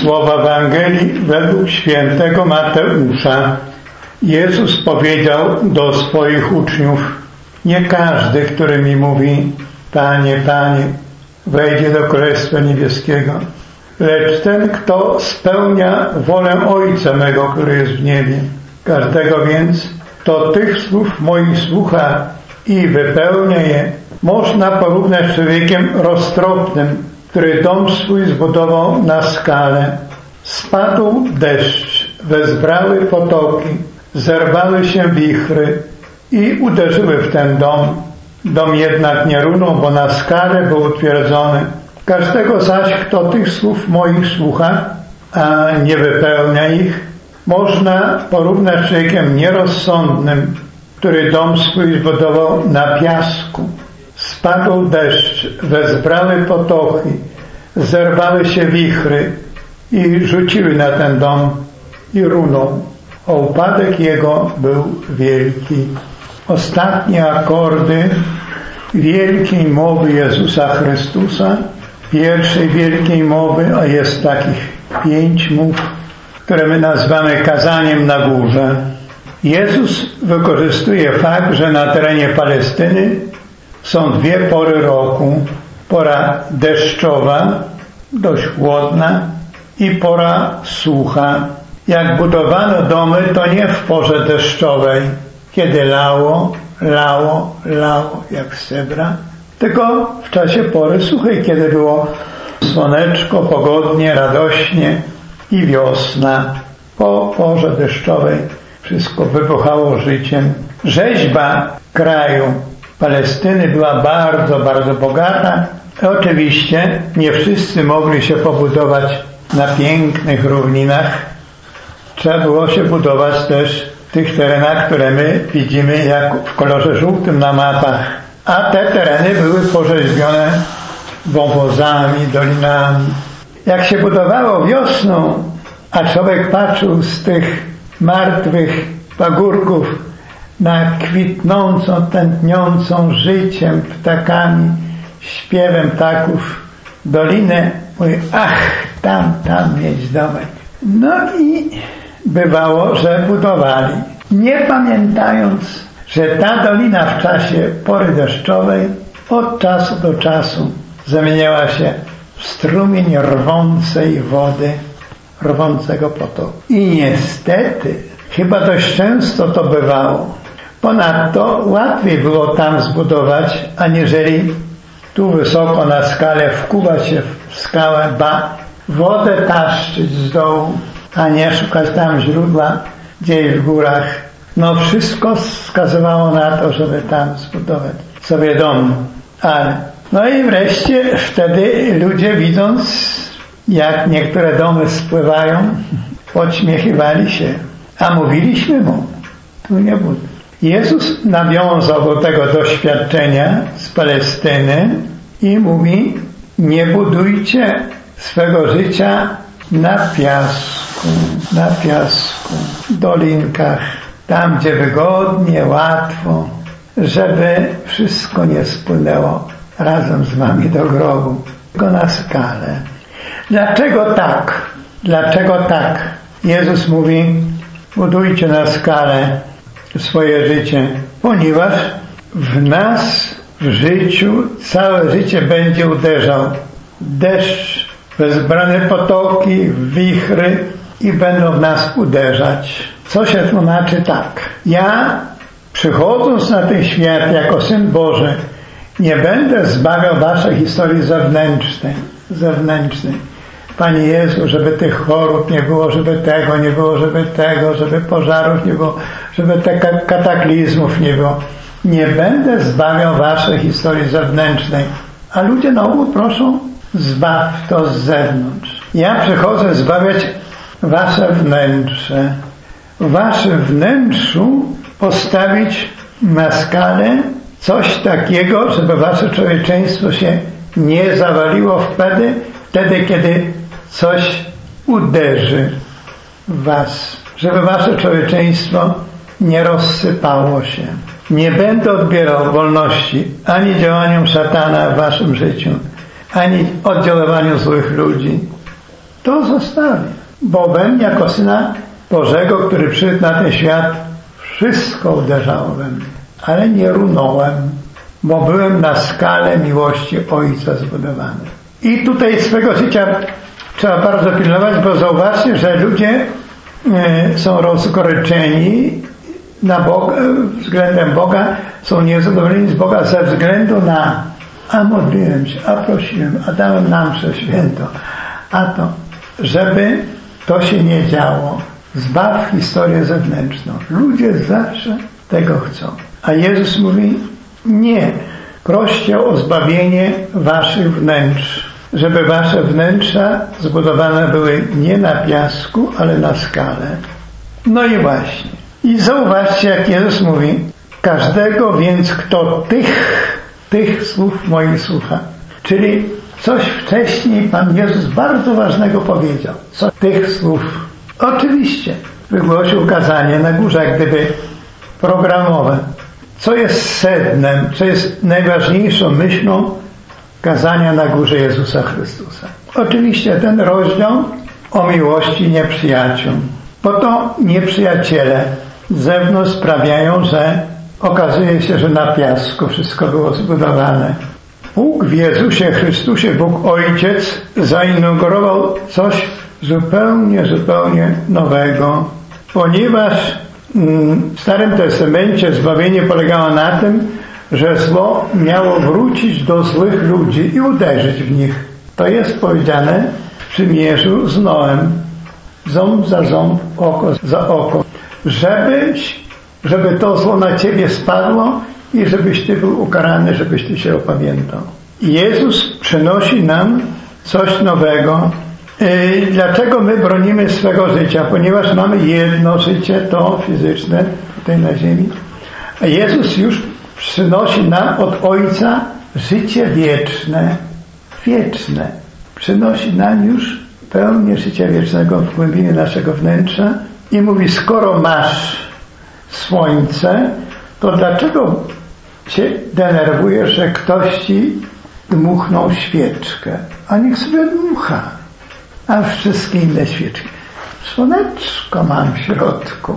Słowa Ewangelii według świętego Mateusza. Jezus powiedział do swoich uczniów: nie każdy, który mi mówi Panie, Panie, wejdzie do Królestwa Niebieskiego, lecz ten, kto spełnia wolę Ojca mego, który jest w niebie. Każdego więc, kto tych słów moich słucha i wypełnia je, można porównać z człowiekiem roztropnym, który dom swój zbudował na skale. Spadł deszcz, wezbrały potoki, zerwały się wichry i uderzyły w ten dom. Dom jednak nie runął, bo na skale był utwierdzony. Każdego zaś, kto tych słów moich słucha, a nie wypełnia ich, można porównać z człowiekiem nierozsądnym, który dom swój zbudował na piasku. Spadł deszcz, wezbrały potoki, zerwały się wichry i rzuciły na ten dom i runął. A upadek jego był wielki. Ostatnie akordy wielkiej mowy Jezusa Chrystusa, pierwszej wielkiej mowy, a jest takich 5 mów, które my nazywamy kazaniem na górze. Jezus wykorzystuje fakt, że na terenie Palestyny są 2 pory roku. Pora deszczowa, dość chłodna, i pora sucha. Jak budowano domy, to nie w porze deszczowej, kiedy lało, jak z cebra, tylko w czasie pory suchej, kiedy było słoneczko, pogodnie, radośnie i wiosna. Po porze deszczowej wszystko wybuchało życiem. Rzeźba kraju Palestyny była bardzo, bardzo bogata. Oczywiście nie wszyscy mogli się pobudować na pięknych równinach. Trzeba było się budować też w tych terenach, które my widzimy jak w kolorze żółtym na mapach. A te tereny były porzeźbione wąwozami, dolinami. Jak się budowało wiosną, a człowiek patrzył z tych martwych pagórków na kwitnącą, tętniącą życiem, ptakami, śpiewem ptaków dolinę, mówi: ach, tam mieć domek. No i bywało, że budowali, nie pamiętając, że ta dolina w czasie pory deszczowej od czasu do czasu zamieniała się w strumień rwącej wody, rwącego potoku. I niestety, chyba dość często to bywało. Ponadto łatwiej było tam zbudować, aniżeli tu wysoko na skale wkuwać się w skałę, wodę taszczyć z dołu, a nie szukać tam źródła gdzieś w górach. No wszystko wskazywało na to, żeby tam zbudować sobie dom. Ale no i wreszcie wtedy ludzie, widząc jak niektóre domy spływają, podśmiechywali się. A mówiliśmy mu: tu nie buduj. Jezus nawiązał do tego doświadczenia z Palestyny i mówi: nie budujcie swego życia na piasku, dolinkach, tam gdzie wygodnie, łatwo, żeby wszystko nie spłynęło razem z wami do grobu, tylko na skalę. Dlaczego tak? Dlaczego tak? Jezus mówi: budujcie na skalę swoje życie, ponieważ w nas, w życiu, całe życie będzie uderzał deszcz, wezbrane potoki, wichry i będą w nas uderzać. Co się tłumaczy tak: ja, przychodząc na ten świat jako Syn Boży, nie będę zbawiał waszej historii zewnętrznej. Panie Jezu, żeby tych chorób nie było, żeby tego nie było, żeby pożarów nie było, żeby tych kataklizmów nie było. Nie będę zbawiał waszej historii zewnętrznej. A ludzie na ogół proszą: zbaw to z zewnątrz. Ja przychodzę zbawiać wasze wnętrze. W waszym wnętrzu postawić na skalę coś takiego, żeby wasze człowieczeństwo się nie zawaliło wtedy, kiedy coś uderzy w was. Żeby wasze człowieczeństwo nie rozsypało się. Nie będę odbierał wolności ani działaniom szatana w waszym życiu, ani oddziaływaniu złych ludzi. to zostawię. Bo we mnie jako Syna Bożego, który przyszedł na ten świat, wszystko uderzało we mnie. Ale nie runąłem, bo byłem na skale miłości Ojca zbudowany. I tutaj swego życia trzeba bardzo pilnować, bo zauważcie, że ludzie są rozgoryczeni na Boga, względem Boga, są niezadowoleni z Boga ze względu na a modliłem się, a prosiłem, a dałem nam mszę święto, a to, żeby to się nie działo. Zbaw historię zewnętrzną. Ludzie zawsze tego chcą. A Jezus mówi, nie, proście o zbawienie waszych wnętrz, żeby wasze wnętrza zbudowane były nie na piasku, ale na skale. No i właśnie. I zauważcie, jak Jezus mówi, każdego więc, kto tych słów moich słucha. Czyli coś wcześniej Pan Jezus bardzo ważnego powiedział. Co tych słów. Oczywiście wygłosił kazanie na górze, jak gdyby programowe. Co jest sednem, co jest najważniejszą myślą kazania na górze Jezusa Chrystusa. Oczywiście ten rozdział o miłości nieprzyjaciół. Bo to nieprzyjaciele z zewnątrz sprawiają, że okazuje się, że na piasku wszystko było zbudowane. Bóg w Jezusie Chrystusie, Bóg Ojciec zainaugurował coś zupełnie nowego. Ponieważ w Starym Testamencie zbawienie polegało na tym, że zło miało wrócić do złych ludzi i uderzyć w nich. To jest powiedziane w przymierzu z Noem. Ząb za ząb, oko za oko. Żeby to zło na ciebie spadło i żebyś ty był ukarany, żebyś ty się opamiętał. Jezus przynosi nam coś nowego. Dlaczego my bronimy swego życia? Ponieważ mamy jedno życie, to fizyczne, tutaj na ziemi. A Jezus już przynosi nam od Ojca życie wieczne. Przynosi nam już pełnię życia wiecznego w głębinie naszego wnętrza i mówi, skoro masz słońce, to dlaczego się denerwujesz, że ktoś ci dmuchnął świeczkę? A niech sobie dmucha. A wszystkie inne świeczki. Słoneczko mam w środku.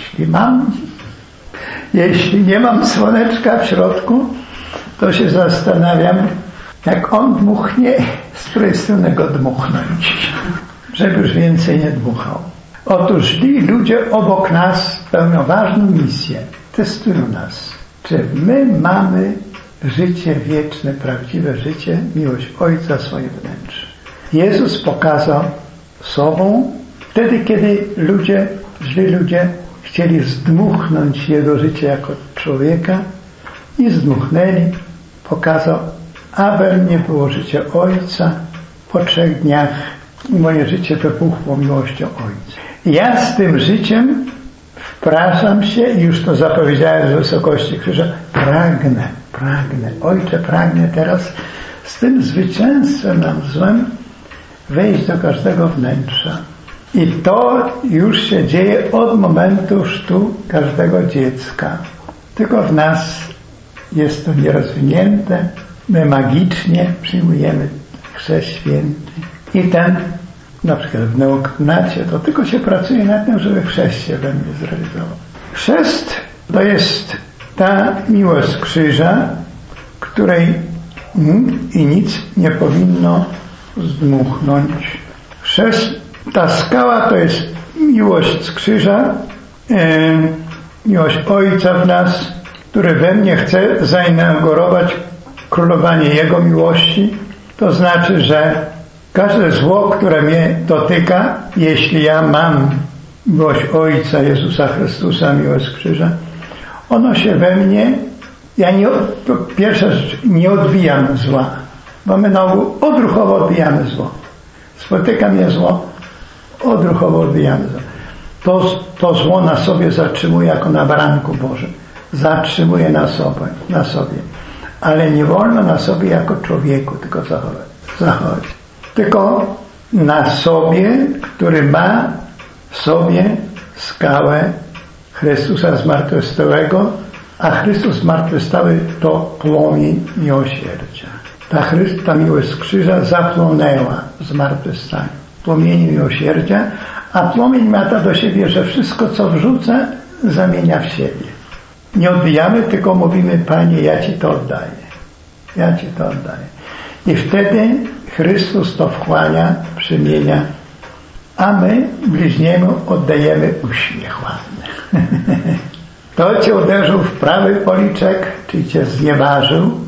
Jeśli nie mam słoneczka w środku, to się zastanawiam, jak on dmuchnie, z której strony go dmuchnąć, żeby już więcej nie dmuchał. Otóż źli ludzie obok nas pełnią ważną misję. Testują nas. Czy my mamy życie wieczne, prawdziwe życie, miłość Ojca swoje wnętrze. Jezus pokazał sobą wtedy, kiedy źli ludzie chcieli zdmuchnąć Jego życie jako człowieka i zdmuchnęli. Pokazał, aby nie było życia Ojca. Po 3 dniach moje życie wybuchło miłością Ojca. Ja z tym życiem wpraszam się i już to zapowiedziałem z wysokości krzyża. Pragnę. Ojcze, pragnę teraz z tym zwycięstwem nad złem wejść do każdego wnętrza. I to już się dzieje od momentu chrztu każdego dziecka. Tylko w nas jest to nierozwinięte. My magicznie przyjmujemy chrzest święty. I ten, na przykład w neoknacie, to tylko się pracuje nad tym, żeby chrzest się we mnie zrealizował. Chrzest to jest ta miłość krzyża, której i nic nie powinno zdmuchnąć. Chrzest, ta skała to jest miłość z krzyża, miłość Ojca w nas, który we mnie chce zainaugurować królowanie Jego miłości. To znaczy, że każde zło, które mnie dotyka, jeśli ja mam miłość Ojca Jezusa Chrystusa, miłość z krzyża, ono się we mnie, pierwsza rzecz, nie odbijam zła, bo my na ogół odruchowo odbijamy zło. Spotyka mnie zło, odruchowo odbijamy zło. To zło na sobie zatrzymuje jako na baranku Bożym. Zatrzymuje na sobie. Ale nie wolno na sobie jako człowieku tylko zachować. Tylko na sobie, który ma w sobie skałę Chrystusa zmartwychwstałego, a Chrystus zmartwychwstały to płomień miłosierdzia. Ta miłość z krzyża zapłonęła w zmartwychwstaniu. płomieniu miłosierdzia, a płomień ma to do siebie, że wszystko, co wrzuca, zamienia w siebie. Nie odbijamy, tylko mówimy: Panie, ja Ci to oddaję. Ja Ci to oddaję. I wtedy Chrystus to wchłania, przemienia, a my bliźniemu oddajemy uśmiech ładny. To Cię uderzył w prawy policzek, czyli Cię znieważył,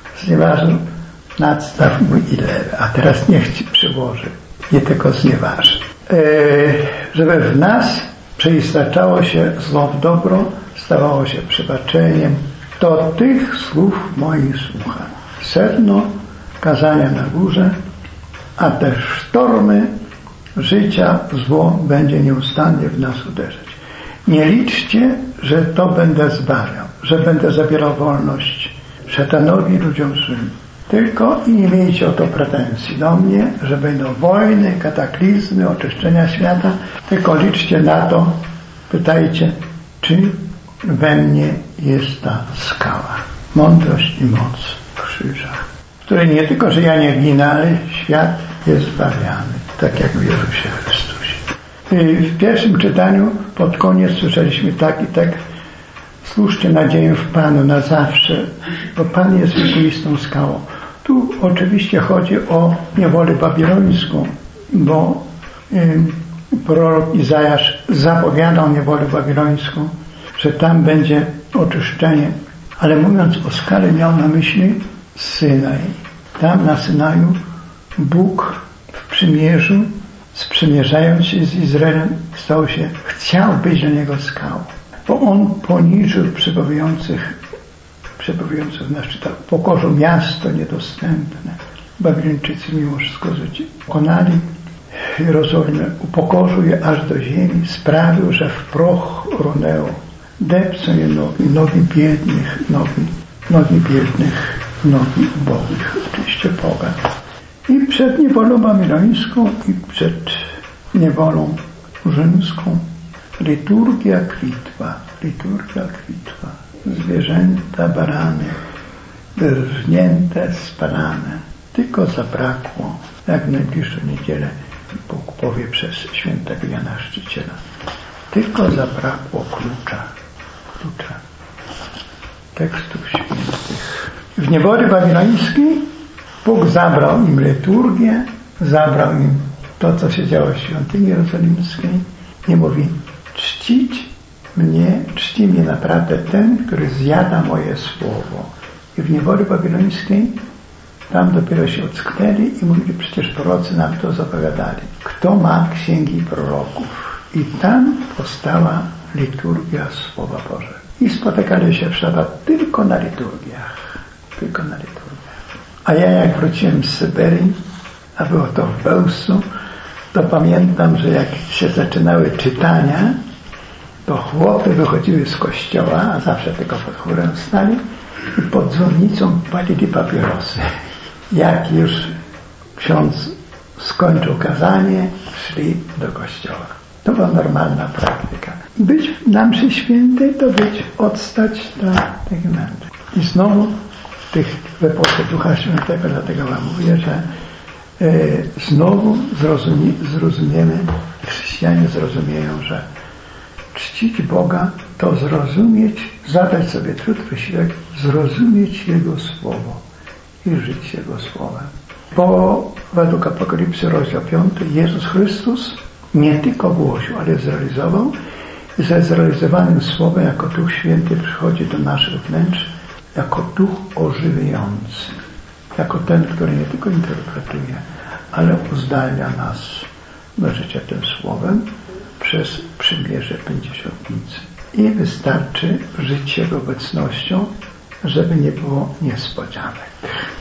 nadstaw mu i lewy, a teraz niech Ci przyłoży, nie tylko znieważy. Żeby w nas przeistaczało się zło w dobro, stawało się przebaczeniem, to tych słów moich słucha. Sedno kazania na górze, a te sztormy życia zło będzie nieustannie w nas uderzać. Nie liczcie, że to będę zbawiał, że będę zabierał wolność szatanowi, ludziom złym. Tylko i nie miejcie o to pretensji do mnie, że będą wojny, kataklizmy, oczyszczenia świata. Tylko liczcie na to, pytajcie, czy we mnie jest ta skała. Mądrość i moc krzyża, w której nie tylko, że ja nie ginę, ale świat jest zbawiany, tak jak w Jezusie Chrystusie. W pierwszym czytaniu pod koniec słyszeliśmy tak i tak: służcie nadzieję w Panu na zawsze, bo Pan jest wiekuistą skałą. Tu oczywiście chodzi o niewolę babilońską, bo prorok Izajasz zapowiadał niewolę babilońską, że tam będzie oczyszczenie. Ale mówiąc o skale, miał na myśli Synaj. Tam na Synaju Bóg w przymierzu, sprzymierzając się z Izraelem, chciał być dla niego skałą, bo on poniżył przebywających w nas, czytał, pokorzył miasto niedostępne. Babilończycy mimo wszystko pokonali Jerozolimę, upokorzył je aż do ziemi, sprawił, że w proch runęło. Depcą je nogi biednych, nogi ubogich, oczywiście pogan. I przed niewolą babilońską i przed niewolą rzymską liturgia kwitła. Zwierzęta, barany, drżnięte, spalane. Tylko zabrakło, jak w najbliższą niedzielę Bóg powie przez świętego Jana Chrzciciela, tylko zabrakło klucza tekstów świętych. W niewoli babilońskiej Bóg zabrał im liturgię, zabrał im to, co się działo w świątyni jerozolimskiej i mówi: czci mnie naprawdę ten, który zjada moje słowo. I w niewoli babilońskiej tam dopiero się ocknęli i mówili: przecież prorocy nam to zapowiadali. Kto ma księgi proroków? I tam powstała liturgia Słowa Bożego. I spotykali się w szabat tylko na liturgiach. A ja jak wróciłem z Syberii, a było to w Bełżcu, to pamiętam, że jak się zaczynały czytania, to chłopy wychodziły z kościoła, a zawsze tylko pod chórem stali i pod dzwonnicą palili papierosy. Jak już ksiądz skończył kazanie, szli do kościoła. To była normalna praktyka. Być na mszy świętej to odstać dla tych mędrców. I znowu w epoce Ducha Świętego, dlatego wam mówię, że znowu zrozumiemy, chrześcijanie zrozumieją, że czcić Boga to zrozumieć, zadać sobie trud, wysiłek, zrozumieć Jego Słowo i żyć Jego Słowem. Bo według Apokalipsy rozdział 5 Jezus Chrystus nie tylko głosił, ale zrealizował i ze zrealizowanym Słowem jako Duch Święty przychodzi do naszych wnętrz jako Duch ożywiający, jako ten, który nie tylko interpretuje, ale uzdalnia nas do życia tym Słowem przez przymierze Pięćdziesiątnicy. I wystarczy żyć Jego obecnością, żeby nie było niespodzianek.